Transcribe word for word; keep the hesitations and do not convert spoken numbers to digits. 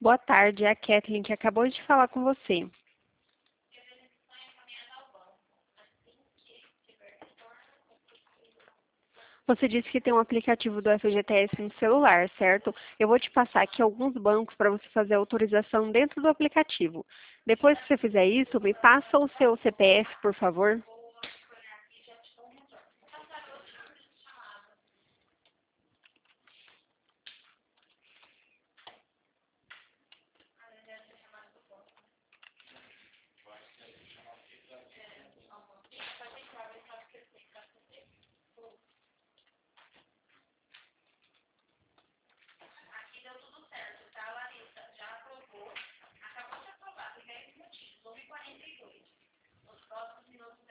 Boa tarde, é a Kathleen que acabou de falar com você. Você disse que tem um aplicativo do F G T S no celular, certo? Eu vou te passar aqui alguns bancos para você fazer a autorização dentro do aplicativo. Depois que você fizer isso, me passa o seu C P F, por favor.